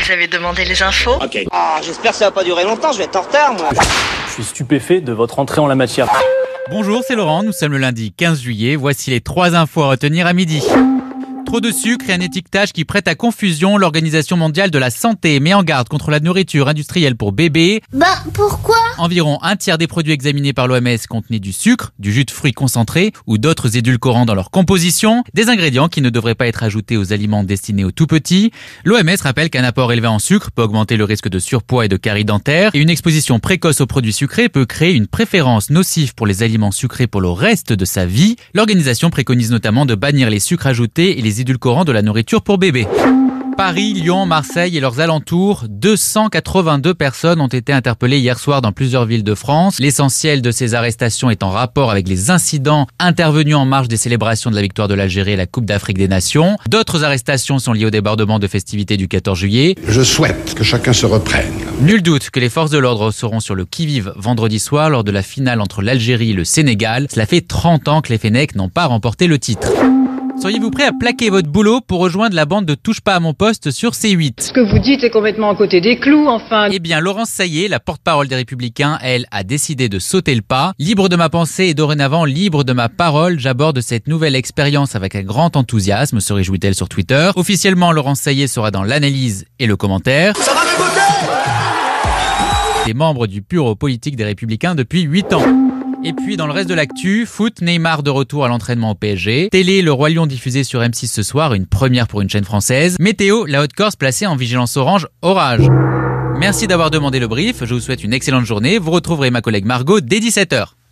Vous avez demandé les infos? Ok. Ah, j'espère que ça va pas durer longtemps, je vais être en retard, moi. Je suis stupéfait de votre entrée en la matière. Bonjour, c'est Laurent, nous sommes le lundi 15 juillet, voici les 3 infos à retenir à midi. Trop de sucre et un étiquetage qui prête à confusion. L'Organisation mondiale de la santé met en garde contre la nourriture industrielle pour bébés. Pourquoi? Environ un tiers des produits examinés par l'OMS contenaient du sucre, du jus de fruits concentré ou d'autres édulcorants dans leur composition. Des ingrédients qui ne devraient pas être ajoutés aux aliments destinés aux tout petits. L'OMS rappelle qu'un apport élevé en sucre peut augmenter le risque de surpoids et de caries dentaires. Et une exposition précoce aux produits sucrés peut créer une préférence nocive pour les aliments sucrés pour le reste de sa vie. L'organisation préconise notamment de bannir les sucres ajoutés et les édulcorants de la nourriture pour bébés. Paris, Lyon, Marseille et leurs alentours, 282 personnes ont été interpellées hier soir dans plusieurs villes de France. L'essentiel de ces arrestations est en rapport avec les incidents intervenus en marge des célébrations de la victoire de l'Algérie et la Coupe d'Afrique des Nations. D'autres arrestations sont liées au débordement de festivités du 14 juillet. Je souhaite que chacun se reprenne. Nul doute que les forces de l'ordre seront sur le qui-vive vendredi soir lors de la finale entre l'Algérie et le Sénégal. Cela fait 30 ans que les Fennecs n'ont pas remporté le titre. Seriez-vous prêt à plaquer votre boulot pour rejoindre la bande de Touche pas à mon poste sur C8? Ce que vous dites est complètement à côté des clous, enfin. Eh bien, Laurence Saillet, la porte-parole des Républicains, elle, a décidé de sauter le pas. Libre de ma pensée et dorénavant libre de ma parole, j'aborde cette nouvelle expérience avec un grand enthousiasme, se réjouit-elle sur Twitter. Officiellement, Laurence Saillet sera dans l'analyse et le commentaire. Ça va me voter! Des membres du bureau politique des Républicains depuis 8 ans. Et puis dans le reste de l'actu, foot, Neymar de retour à l'entraînement au PSG. Télé, le Roi Lion diffusé sur M6 ce soir, une première pour une chaîne française. Météo, la Haute-Corse placée en vigilance orange orage. Merci d'avoir demandé le brief, je vous souhaite une excellente journée. Vous retrouverez ma collègue Margot dès 17h.